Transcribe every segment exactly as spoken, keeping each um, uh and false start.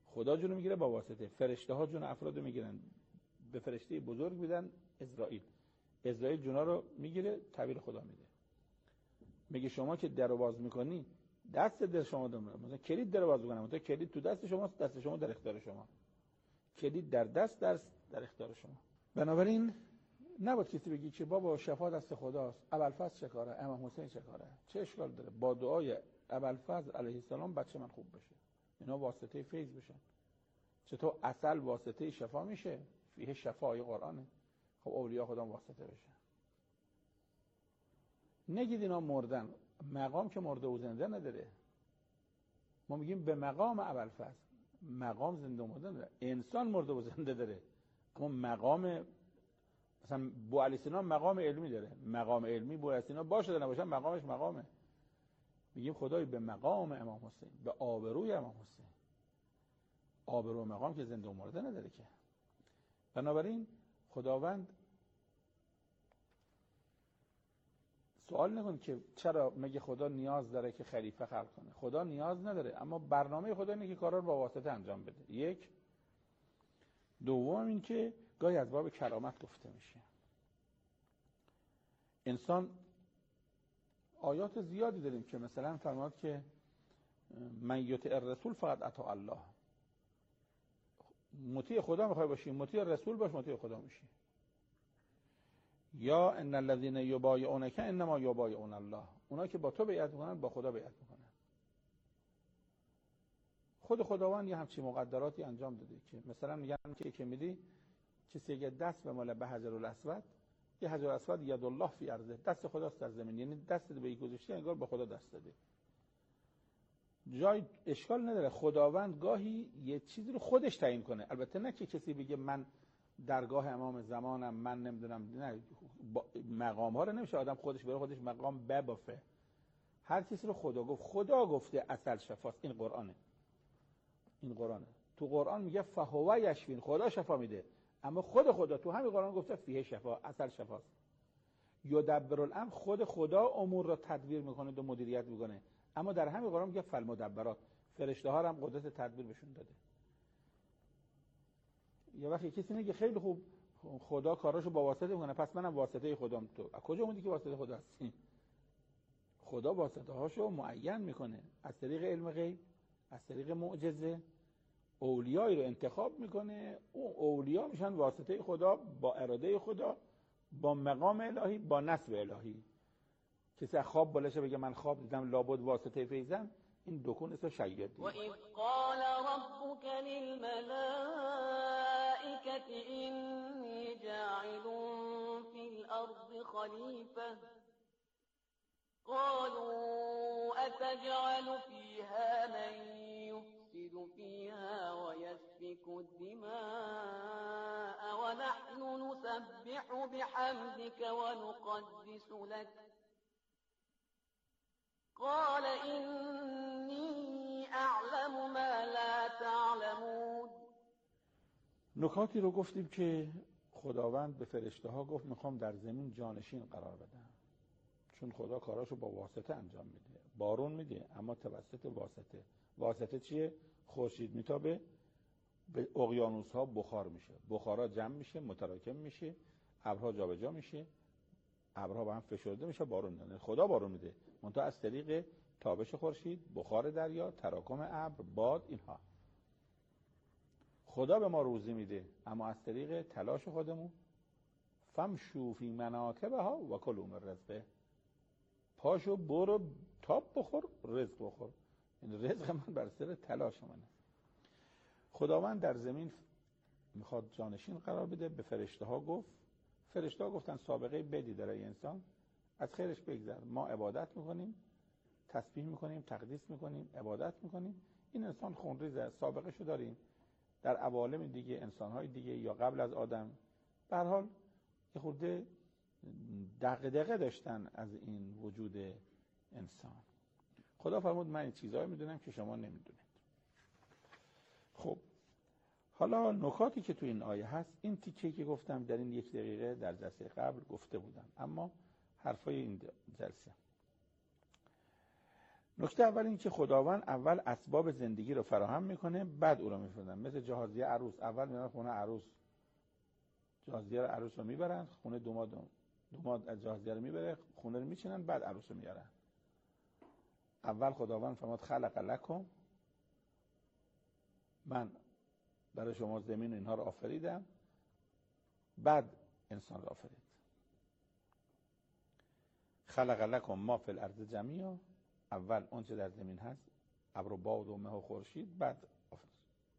خدا جون میگیره با واسطه، فرشته ها جون افراد رو میگیرن، به فرشته بزرگ میدن اسرائیل، اسرائیل جونا رو میگیره تعبیر خدا میده. میگه شما که درو باز میکنی دست در شما داره، مثلا کلید درو باز میکنه، مثلا کلید تو دست شماست، دست شما در اختیار شما، کلید در دست در در اختیار شما. بنابراین نباید کسی بگی که بابا شفا دست خداست، ابوالفضل چه کاره، امام حسین چه کاره، چه اشکال داره با دعای ابوالفضل علیه السلام بچه من خوب بشه، اینا واسطه فیض بشن. چطور عسل واسطه شفا میشه؟ فیه شفای قرآنه. خب اولیاء خدا واسطه بشن. نگید اینا مردن، مقام که مرده و زنده نداره. ما میگیم به مقام ابوالفضل، مقام زنده و مرده نداره. انسان مرده و زنده داره، اما مقام مثلا بو علی سینا مقام علمی داره، مقام علمی بو علی سینا باشه نباشه مقامش مقامه. میگیم خدای به مقام امام حسین، به آبروی امام حسین. آبرو و مقام که زنده و مرده نداره که. بنابراین خداوند سوال نکن که چرا مگه خدا نیاز داره که خلیفه خلق کنه. خدا نیاز نداره، اما برنامه خدا اینه که کارا رو با واسطه انجام بده. یک. دوم این که گاهی از باب کرامت گفته میشه. انسان آیات زیادی داریم که مثلا فرمود که من یطع الرسول فقط اطاع الله. مطیع خدا میخوای باشی، مطیع رسول باش، مطیع خدا میشی. یا ان الذين یبایعونک انما یبایعون الله. اونا که با تو بیعت میکنن با خدا بیعت میکنن. خود خداوند یه همچین مقدراتی انجام داده که مثلا میگن که که میدی کسی که دست به مال به حجر الاسود، یه حجر الاسود ید الله فی ارضه، دست خداست در زمین، یعنی دست به یک گذاشته انگار به خدا دست داده. جای اشکال نداره خداوند گاهی یه چیزی رو خودش تعیین کنه. البته نه که کسی بگه من درگاه امام زمانم، من نمیدونم، نه مقام ها رو نمیشه آدم خودش بره خودش مقام ببافه. هر چیزی رو خدا گفت. خدا گفته عسل شفاست. این قرآنه. این قرآنه. تو قرآن میگه فهو یشفین، خدا شفا میده. اما خود خدا تو همین قرآن گفته فیه شفا، عسل شفاست. یدبر الامر، خود خدا امور را تدبیر میکنه و مدیریت میکنه. اما در همین قرآن میگه فالمدبرات، فرشته ها هم قدرت تدبیر بهشون داده. یه وقتی کسی میگه خیلی خوب خدا کاراشو با واسطه میکنه، پس منم واسطه خدام. تو از کجا اومدی که واسطه خدا هستی؟ خدا واسطه هاشو معین میکنه از طریق علم غیب، از طریق معجزه. اولیایی رو انتخاب میکنه، اون اولیا میشن واسطه خدا با اراده خدا، با مقام الهی، با نصب الهی. کسی از خواب بلشه بگه من خواب دیدم لابد واسطه فیضم، این دکون اسم شیاد دی. و اذ قال ربک للملائکة انی جاعل فی الارض خلیفة قالوا اتجعل فیها من یفسد فیها ویسفک الدماء ونحن نسبح بحمدک ونقدس لك قال اینی اعلم ما لا تعلمون. نکاتی رو گفتیم که خداوند به فرشته ها گفت میخوام در زمین جانشین قرار بدم، چون خدا کاراشو با واسطه انجام میده. بارون میده اما توسط واسطه. واسطه چیه؟ خورشید میتابه، به اقیانوس ها بخار میشه، بخارا جمع میشه، متراکم میشه، ابرها جابجا میشه، ابرها با هم فشرده میشه، بارون میاد. خدا بارون میده، منتها از طریق تابش خورشید، بخار دریا، تراکم ابر، باد، اینها. خدا به ما روزی میده اما از طریق تلاش خودمون. فمشوا فی مناکبها و کلوا من رزقه. پاشو برو تاب بخور، رزق بخور. این رزق من بر سر تلاش منه. خداوند در زمین میخواد جانشین قرار بده. به فرشته ها گفت، فرشته ها گفتن سابقه بدی داره این انسان، از خیرش بگذر. ما عبادت میکنیم، تسبیح میکنیم، تقدیس میکنیم، عبادت میکنیم. این انسان خونریزه، سابقه شو داریم در عوالم دیگه، انسانهای دیگه یا قبل از آدم. به هر حال یه خورده دغدغه داشتن از این وجود انسان. خدا فرمود من این چیزایی میدونم که شما نمیدونید. خب حالا نکاتی که تو این آیه هست، این تیکه که گفتم در این یک دقیقه در جلسه قبل گفته بودم، اما حرفای این جلسه نکته اول این که خداوند اول اسباب زندگی رو فراهم میکنه، بعد او رو میفرستن. مثل جهازیه عروس، اول میرن خونه عروس، جهازیه عروس رو میبرن خونه دوماد، دوماد از جهازیه رو میبره خونه رو میچینن، بعد عروس رو میارن. اول خداوند فرمود خلق لکم، من برای شما زمین اینها رو آفریدم، بعد انسان رو آفرید. خلق لکم ما فی الارض جمیعا، اول اون چه در زمین هست، ابر و باد و مه و خورشید، بعد آفرید.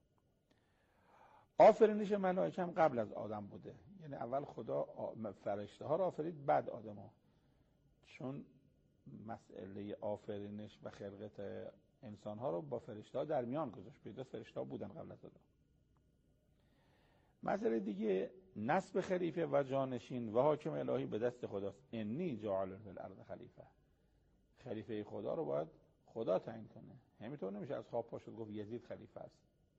آفرینش ملائکه هم قبل از آدم بوده، یعنی اول خدا فرشته ها رو آفرید، بعد آدم ها. چون مسئله آفرینش و خلقت انسان ها رو با فرشته ها در میان گذاشت، پیدا فرشته ها بودن قبل از آدم. مسئله دیگه نسب خلیفه و جانشین و حاکم الهی به دست خداست. انی جاعل فی الارض خلیفه، خلیفه خدا رو باید خدا تعیین کنه. همینطور نمیشه از خواب پا شد گفت یزید خلیفه است.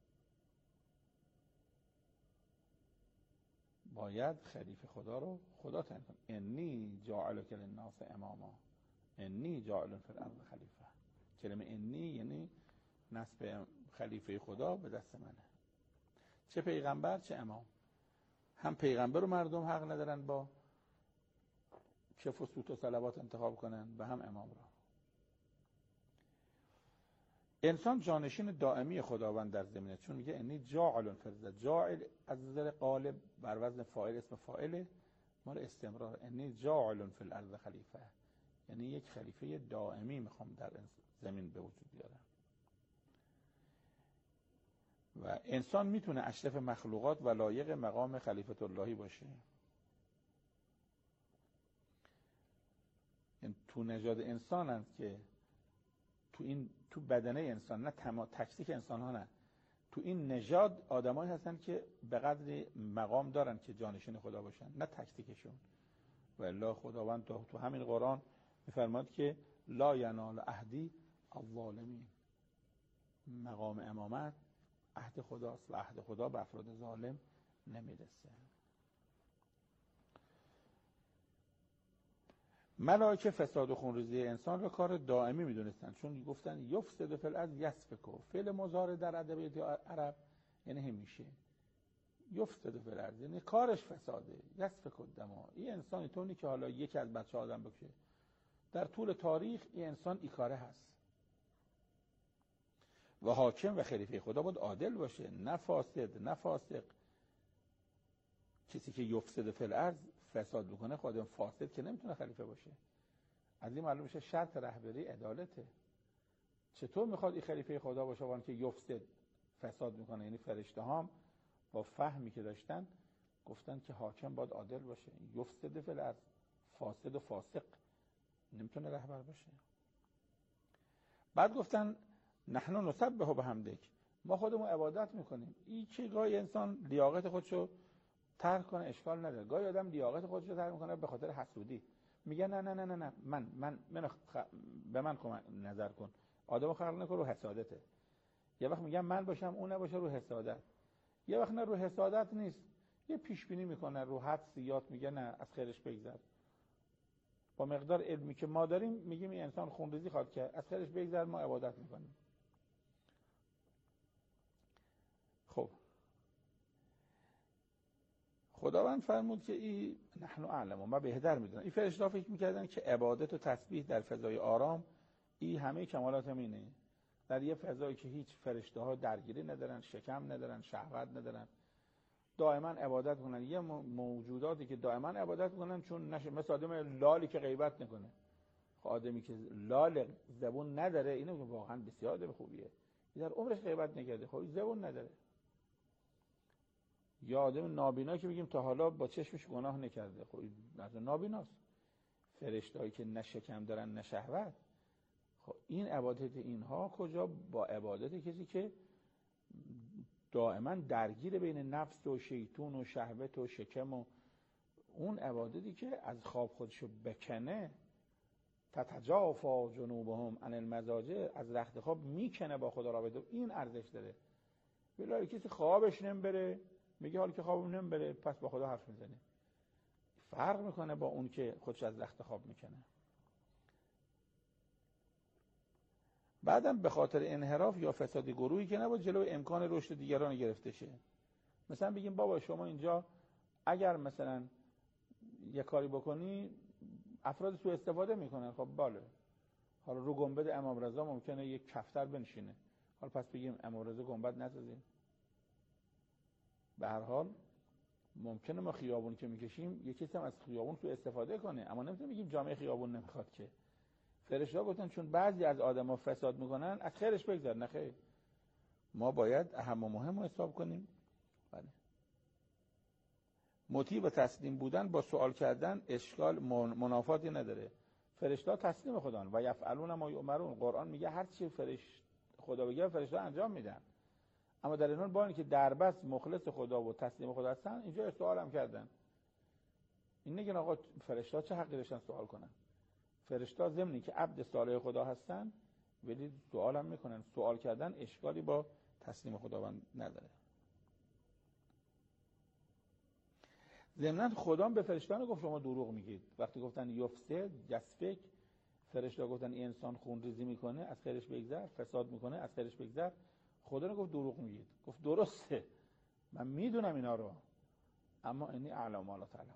باید خلیفه خدا رو خدا تعیین کنه. انی جاعل للناس اماما، انی جاعل فی الارض خلیفه. کلمه انی یعنی نسب خلیفه خدا به دست منه، چه پیغمبر چه امام. هم پیغمبر رو مردم حق ندارن با کف و سوت و صلوات انتخاب کنن و هم امام رو. انسان جانشین دائمی خداوند در زمینه، چون میگه انی جاعل فی الارض. جاعل از نظر قالب بر وزن فاعل، اسم فاعله مال استمرار. انی جاعل فی الارض خلیفه، یعنی یک خلیفه دائمی میخوام در زمین به وجود بیارم. و انسان میتونه اشرف مخلوقات و لایق مقام خلیفت اللهی باشه. این تو نژاد انسان هست که تو این تو بدنه انسان، نه تمام تکتیک انسان ها، نه تو این نژاد آدمایی هستن که به قدر مقام دارن که جانشین خدا باشن، نه تکتیکشون. و الا خداوند تو, تو همین قرآن میفرماد که لا ینال عهدی الظالمین، مقام امامت عهد خداست و عهد خدا به افراد ظالم نمیرسه. ملائکه فساد و خونریزی انسان را کار دائمی میدونستن، چون گفتن یفسد فی الارض یسفک. فعل مضارع در ادبیات عرب یعنی همیشه یفسد فی الارض، یعنی کارش فساده. یسفک الدم، این انسانی طوری که حالا یکی از بچه آدم بکشه، در طول تاریخ این انسان این کاره هست. و حاکم و خلیفه خدا باید عادل باشه، نه فاسد نه فاسق. کسی که یفسد فی الارض فساد بکنه، خودم فاسد که نمیتونه خلیفه باشه. از این معلوم میشه شرط رهبری عدالته. چطور میخواد این خلیفه خدا باشه وان که یفسد فساد میکنه؟ یعنی فرشته هام با فهمی که داشتن گفتن که حاکم باید عادل باشه. یفسد فی الارض، فاسد و فاسق نمیتونه رهبر باشه. بعد گفتن نحن نسبح بحمدک، ما خودمون عبادت میکنیم. این که گاهی انسان لیاقت خودشو ترک کنه اشکال نداره. گاهی آدم لیاقت خودشو ترک میکنه به خاطر حسودی، میگه نه نه نه نه نه من من من خ... به من کمک نظر کن. آدمو خلق نکن رو حسادته. یه وقت میگم من باشم اون نباشه رو حسادت. یه وقت نه رو حسادت نیست، یه پیش بینی میکنه رو حد سیات، میگه نه از خیرش بگذر. با مقدار علمی که ما داریم میگیم این انسان خونریزی خواد که از خیرش بگذر، ما عبادت میکنیم. خب خداوند فرمود که این نحن اعلم، ما بهتر میدونن. این فرشته فکر میکردن که عبادت و تسبیح در فضای آرام این همه کمالات همینه، در یه فضایی که هیچ فرشته ها درگیری ندارن، شکم ندارن، شهوت ندارن، دائما عبادت کنن. یه موجوداتی که دائما عبادت کنن، چون نشه مثل آدم لالی که غیبت نکنه. خب آدمی که لال زبون نداره، اینو واقعا بسیار آدم خوبیه، در عمرش غیبت نکرده، خب زبون نداره. یا آدم نابینا که بگیم تا حالا با چشمش گناه نکرده، خب این نابیناست. فرشتهایی که نه شکم دارن نه شهوت، خب این عبادت اینها کجا با عبادت کسی که دائما درگیر بین نفس و شیطون و شهوت و شکم و اون عبادتی که از خواب خودشو بکنه، تتجافا جنوبهم عن المضاجع، از رخت خواب میکنه با خدا رابطه، این ارزش داره. ولی کسی خوابش نمیبره، میگه حالا که خوابم نمیبره پس با خدا حرف میزنه، فرق میکنه با اون که خودش از رخت خواب میکنه. بعدم به خاطر انحراف یا فساد گروهی که نباید جلوی امکان رشد دیگران گرفته شه. مثلا بگیم بابا شما اینجا اگر مثلا یه کاری بکنی افراد سوء استفاده میکنن، خب باله، حالا رو گنبد امام رضا ممکنه یک کفتر بنشینه، حالا پس بگیم امام رضا گنبد نسازیم؟ به هر حال ممکنه ما خیابون که میکشیم یک کسی هم از خیابون سوء استفاده کنه، اما نمیتونیم بگیم جامعه خیابون نمیخواد که. فرشته‌ها گفتن چون بعضی از آدما فساد میکنن از خیرش بگذار. نه خیر، ما باید اهم و مهم رو حساب کنیم. بله. مطیع و تسلیم بودن با سوال کردن اشکال منافاتی نداره. فرشته‌ها تسلیم خدان و یفعلون ما یؤمرون. قرآن میگه هر چی فرشت خدا بگه فرشته‌ها انجام میدن. اما در این حال با اینکه دربست مخلص خدا و تسلیم خدا هستن، اینجا سوال هم کردن. این نگن آقا فرشته‌ها چه حقی داشتن سوال کنن؟ فرشته‌ها ضمنی که عبد صالح خدا هستن ولی سوال هم میکنن. سوال کردن اشکالی با تسلیم خداوند نداره. ضمناً خدا به فرشته‌ها گفت شما دروغ میگید. وقتی گفتن یفسد یسفک، فرشته‌ها گفتن این انسان خون ریزی میکنه از خیرش بگذر، فساد میکنه از خیرش بگذر. خدا رو گفت دروغ میگید. گفت درسته، من میدونم اینا رو، اما اینی اعلم ما لا تعلمون.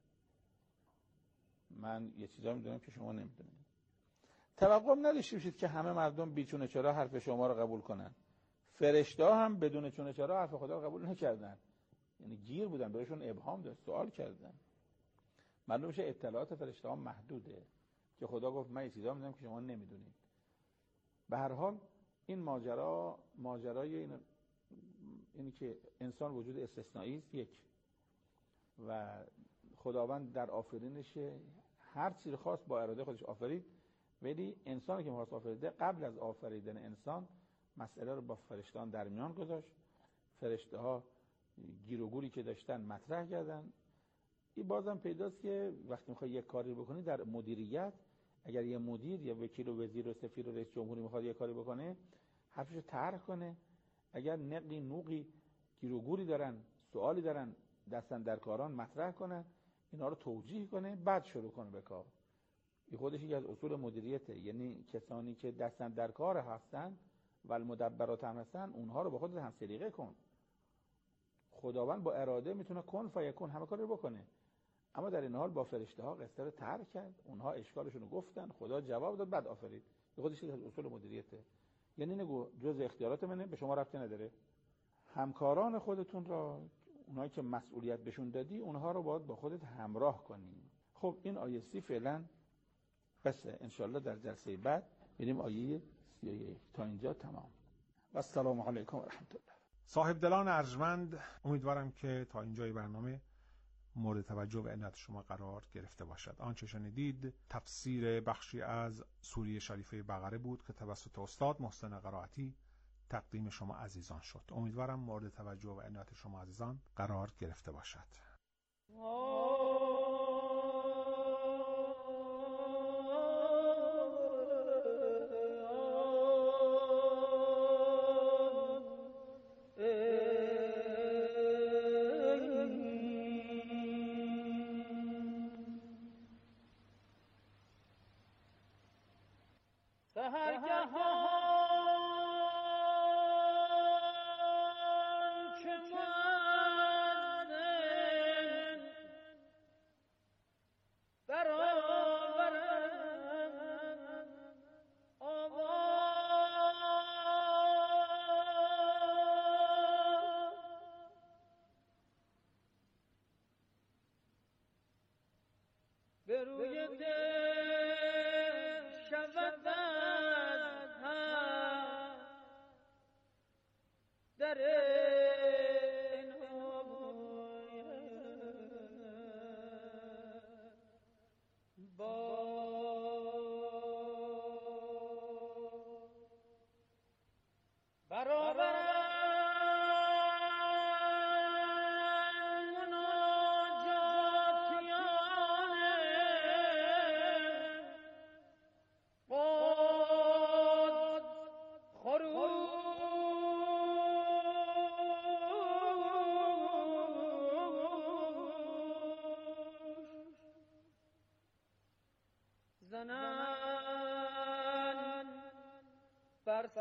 من یه چیزا میدونم که شما نمیدونید. توقع نداشته باشید که همه مردم بیچونه چرا حرف شما رو قبول کنن. فرشته‌ها هم بدون چونه چرا حرف خدا رو قبول نکردن، یعنی گیر بودن، بهشون ابهام داشت، سوال کردن. معلوم میشه اطلاعات فرشته‌ها محدوده که خدا گفت من یه چیزا میدونم که شما نمیدونید. به هر حال این ماجرا ماجرای این اینی که انسان وجود استثنایی است یک، و خداوند در آفرینش هر چیز خاص با اراده خودش آفرید، ولی انسانی که می‌خواست آفریده قبل از آفریدن انسان مسئله رو با فرشته‌ها در میان گذاشت. فرشته‌ها گیر و گوری که داشتن مطرح کردن. این بازم پیداست که وقتی میخوای یک کاری بکنی در مدیریت، اگر یه مدیر یا وکیل و وزیر و سفیر و رئیس جمهوری میخواد یک کاری بکنه، حرفشو طرح کنه. اگر نقی نوقی گیر و گوری دارن، سوالی دارن، دستن در کاران مطرح کنن، اینا رو توجیه کنه، بعد شروع کنه به کار. این خودش یکی از اصول مدیریته. یعنی کسانی که دستن در کار هستن و المدبرات هم هستن، اونها رو به خودت هم سلیقه کن. خداوند با اراده میتونه کن فیکون همه کار رو بکنه، اما در این حال با فرشته ها قصه رو طرح کرد، اونها اشکالشون رو گفتن، خدا جواب داد، بعد آفرید. به خودش از اصول مدیریته. یعنی نگو جز اختیارات منه، به شما ربطی نداره. همکاران خودتون را، اونایی که مسئولیت بهشون دادی، اونها رو باید با خودت همراه کنی. خب این آیه سی فعلا بسه. انشالله در جلسه بعد میریم آیه سی و یک. تا اینجا تمام. و السلام علیکم و رحمت الله. صاحب دلان ارجمند، امیدوارم که تا اینجای برنامه مورد توجه و عنایت شما قرار گرفته باشد. آنچه شنیدید تفسیر بخشی از سوره شریفه بقره بود که توسط استاد محسن قرائتی تقدیم شما عزیزان شد. امیدوارم مورد توجه و عنایت شما عزیزان قرار گرفته باشد.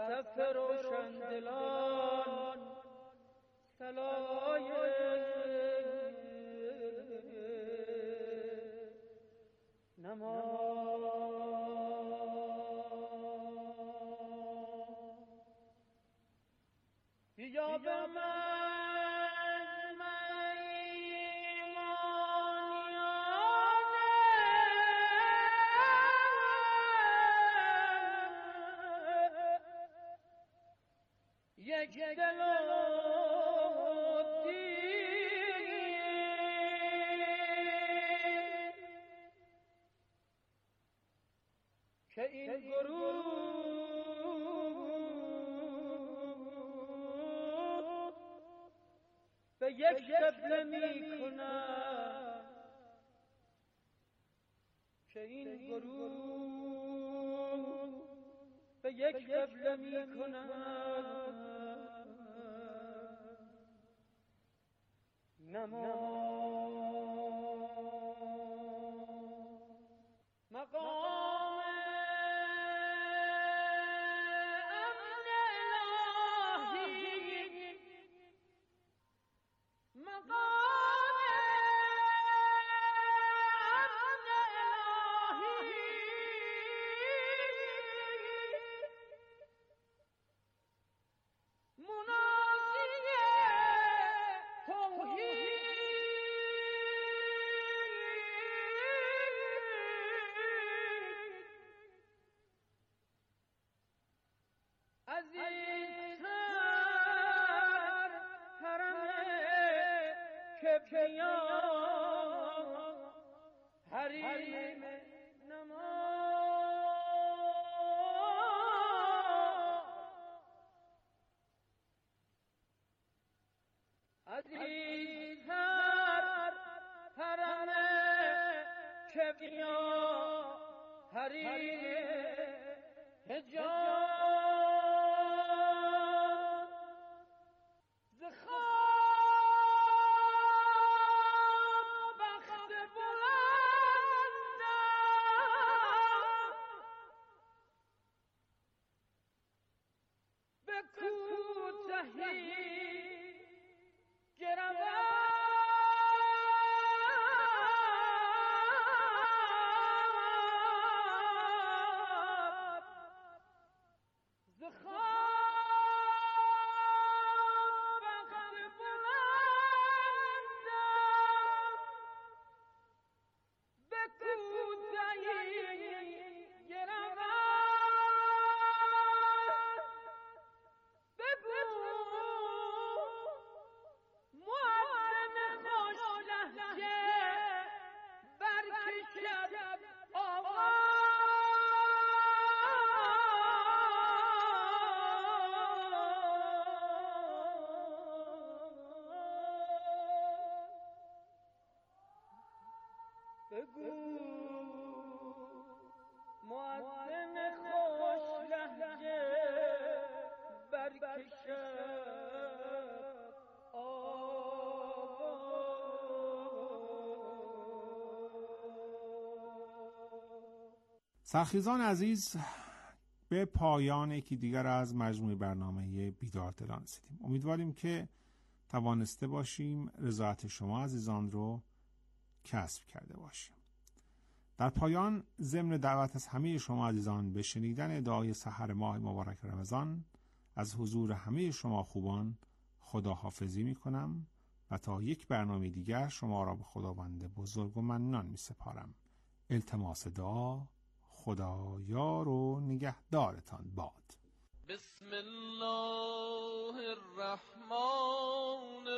صف روشندلان صلای نماز. بیا به من میمانیانه یک دل و دین که این گروه به یک قبله می کنند، که این گروه به یک قبله می کنند. نماز مقام امن الهی، مقام امن الهی، منادی توحید عزیزتر حرم کبریان حریم نماز. عزیزتر حرم کبریان حریم حجاز. بگو مؤذن خوش لهجه برکشد آواز. سرخیزان عزیز، به پایان یکی دیگر از مجموعه برنامه بیدار دلان رسیدیم. امیدواریم که توانسته باشیم رضایت شما عزیزان رو کسب کرده باشیم. در پایان ضمن دعوت از همه شما عزیزان به شنیدن دعای سحر ماه مبارک رمضان از حضور همه شما خوبان خداحافظی می کنم و تا یک برنامه دیگر شما را به خداوند بزرگ و منان می سپارم. التماس دعا، خدا یار و نگهدارتان باد. بسم الله الرحمن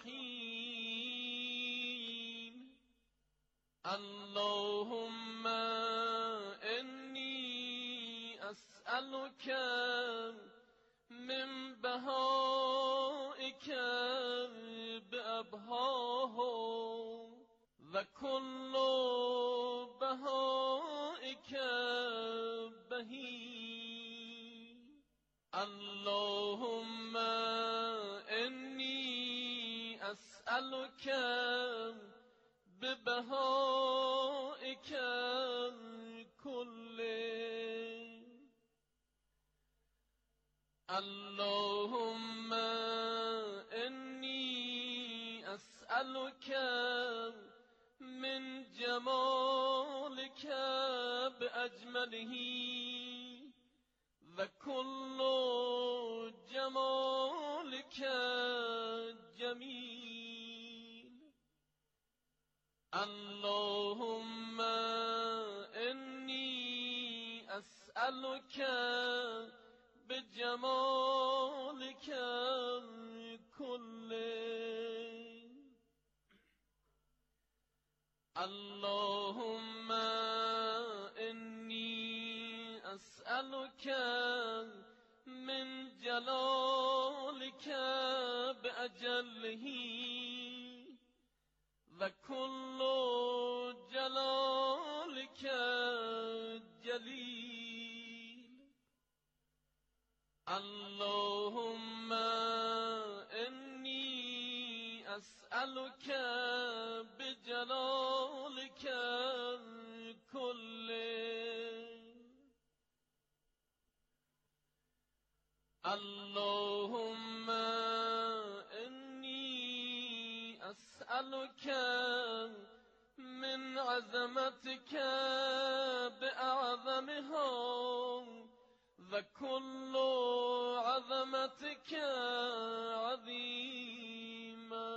الرحیم. اللهم انی اسألک من بهائک بأبهاه و کل بهائک بهی. اللهم انی اسألک ببهائک کله اللهم إني أسألك من جمالك بأجمله وكل جمالك جميل. اللهم إني أسألك بجمالك كله. اللهم إني أسألك من جلالك بأجله وكل جلالك جليل. اللهم إني أسألك بجلالك كله. اللهم إني أسألك من عظمتك بأعظمها وكل عظمتك عظيما.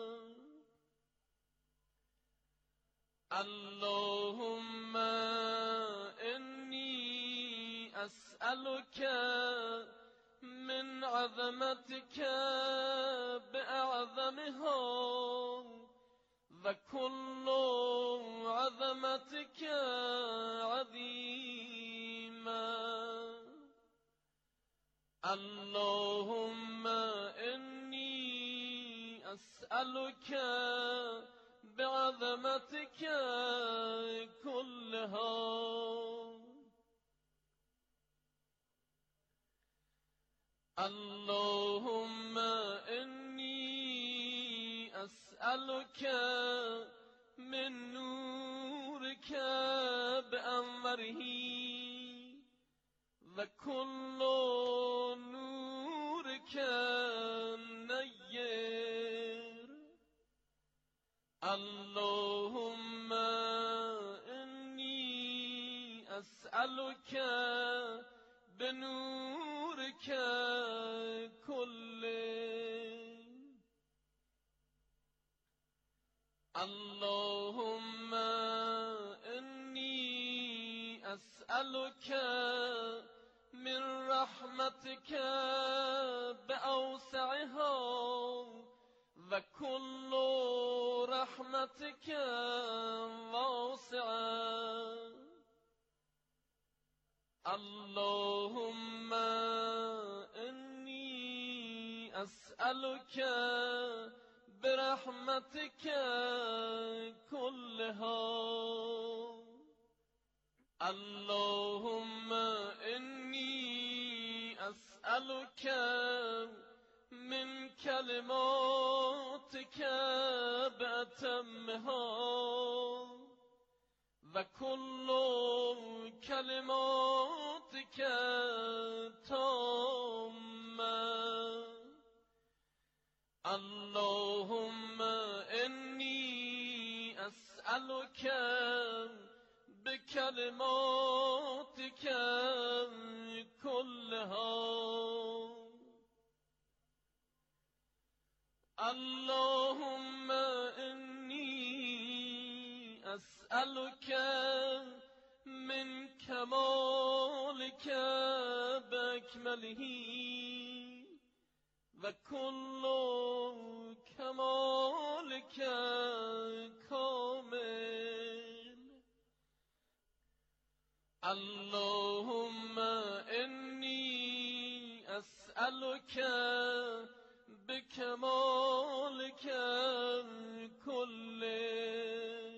اللهم إني أسألك من عظمتك بأعظمها وكل عظمتك عظيما. اللهم إني أسألك بعظمتك كلها. اللهم إني أسألك من نورك بأنوره وكل نورك نير. اللهم إني أسألك بنورك كله. اللهم إني أسألك من رحمتك بأوسعها وكل رحمتك واسعة. اللهم إني أسألك برحمتك كلها. اللهم إني أسألك من كلماتك بأتمها وكل كلماتك تامة. اللهم إني أسألك بكلماتك كلها. اللهم إني أسألك من كمالك بأكمله وكل كمالك كامل. اللهم إني أسألك بكمالك كله.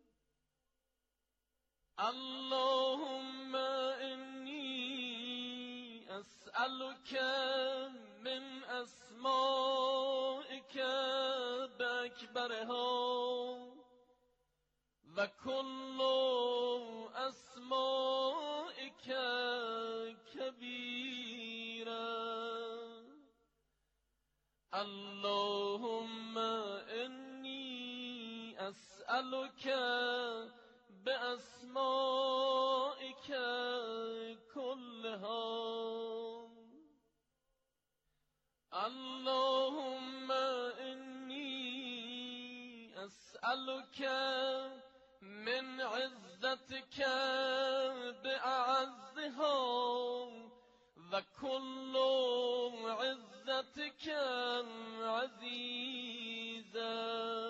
اللهم إني أسألك من أسمائك بأكبرها وكل أسمائك كبيرا. اللهم إني أسألك بأسمائك كلها اللهم إني أسألك من عزتك بأعزها وكل عزتك عزيزا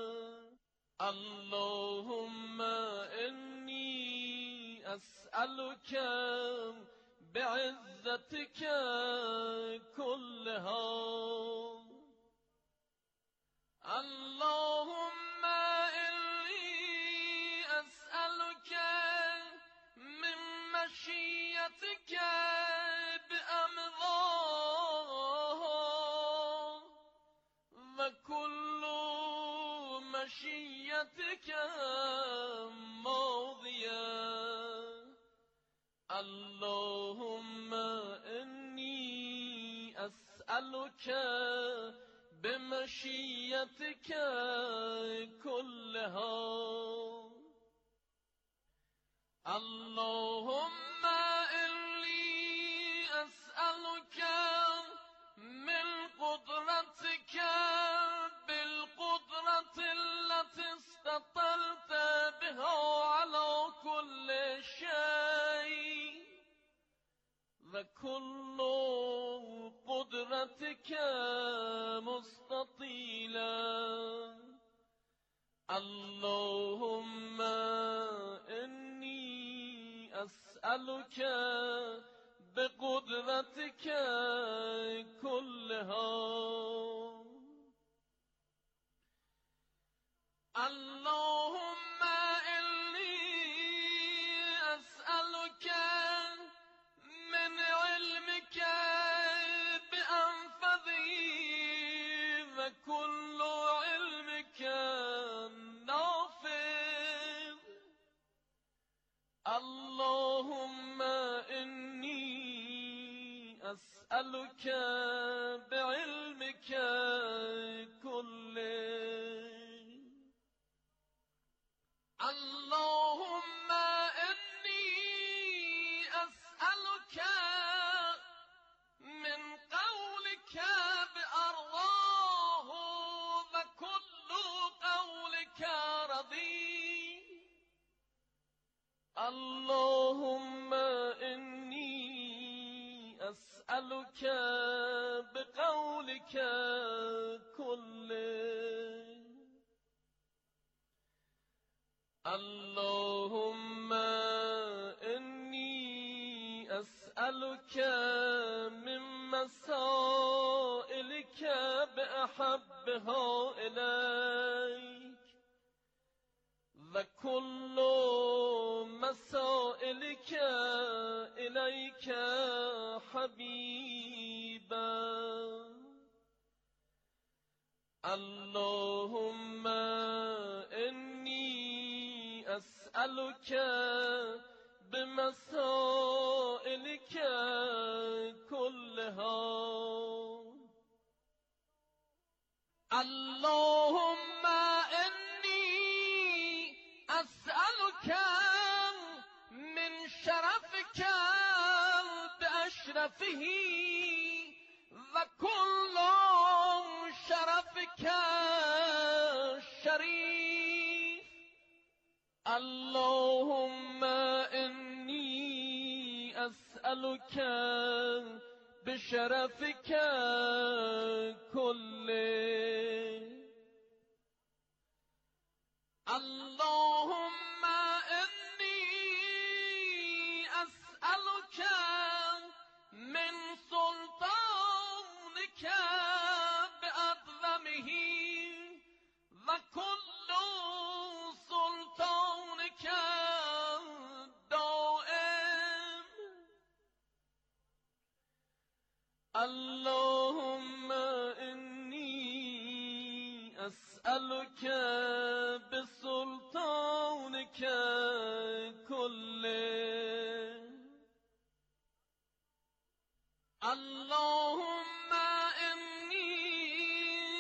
اللهم إني أسألك بعزتك كلها اللهم إني أسألك من مشيتك بأمضاها وكل مشيتك ماضية اللهم إني أسألك بمشيتك كلها اللهم إني أسألك من قدرتك بالقدرة التي استطلت بها على كل شيء وكل قدرتك مستطيلا اللهم إني أسألك بقدرتك كلها اللهم إني أسألك من علمك بأنفذه وكل علمك نافذ اللهم إني أسألك بعلمك كله اللهم إني أسألك من قولك بأرضاه وكل قولك رضي اللهم إني أسألك بقولك كله اللهم إني أسألك من مسائلك بأحبها إليك وكل مسائلك إليك حبيبا اللهم إني أسألك بمسائلك كلها اللهم إني أسألك من شرفك بأشرفه وكل شرفك شريف اللهم إني أسألك بشرفك كله اللهم إني أسألك من سلطانك بأعظمه وكل سلطانك دائم اللهم إني أسألك بسلطانك كله اللهم